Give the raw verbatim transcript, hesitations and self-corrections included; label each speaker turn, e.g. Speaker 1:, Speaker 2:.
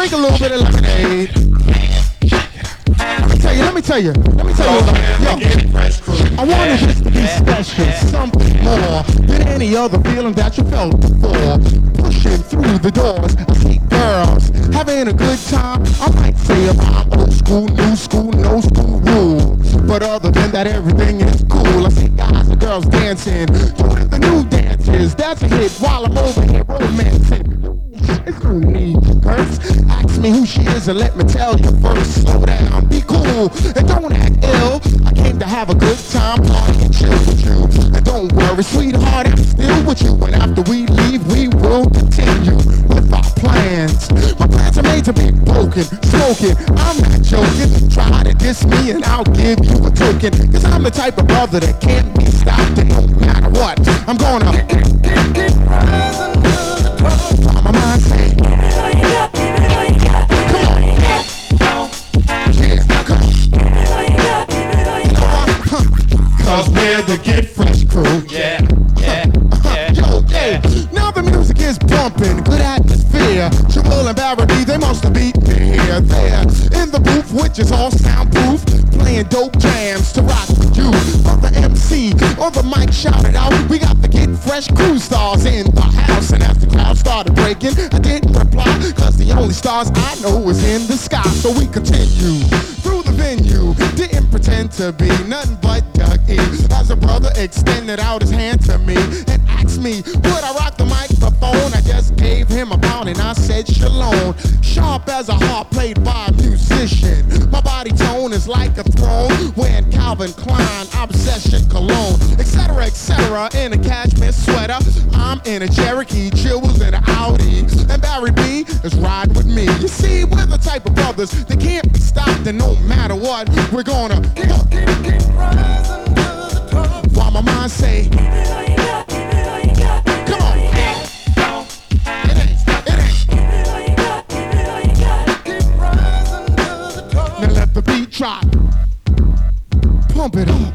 Speaker 1: take a little bit of lemonade. Let me tell you, let me tell you, let me tell you, yo, I wanted this to be special, something more than any other feeling that you felt before. Pushing through the doors, I see girls having a good time. I might say about old school, new school, no school rules, but other than that, everything is cool. I see guys and girls dancing, doing the new dances. That's a hit while I'm over here romancing. It's no need to curse. Ask me who she is and let me tell you first. Slow down, be cool, and don't act ill. I came to have a good time, party and chill with you. And don't worry, sweetheart, I'm still with you. And after we leave, we will continue with our plans. My plans are made to be broken, smoking. I'm not joking. Try to diss me and I'll give you a token. Cause I'm the type of brother that can't be stopped. And no matter what, I'm gonna my mind say, give it all you got, give it all you got, give it all you got. Yeah, come on. Give it all you got, give it all you got. Cause we're the Get Fresh crew. Yeah, yeah, yeah. Yo, hey, now the music is bumping, good atmosphere. Triple and Barry, they must have beat me here. There, in the booth, which is all soundproof, playing dope jams to rock with you. On the M C, on the mic, shout it out. We got the Get Fresh crew stars in the house, and as the crowd started breaking, I didn't reply, cause the only stars I know is in the sky. So we continue through the venue, didn't pretend to be nothing but Doug E. As a brother extended out his hand to me and asked me, would I rock the microphone? I just gave him a pound and I said shalom. Sharp as a harp played by a musician. My body tone is like a throne when Calvin Klein, Obsession Cologne, etc, et cetera. In a cashmere sweater, I'm in a Cherokee, Chills in an Audi, and Barry B is riding with me. You see, we're the type of brothers that can't be stopped, and no matter what, we're gonna keep, keep, keep rising to the top. While my mind say, give it all you got, give it all you got. Come on, it ain't, it ain't. Give it all you got, give it all you got. Keep rising to the top. Now let the beat drop, pump it up.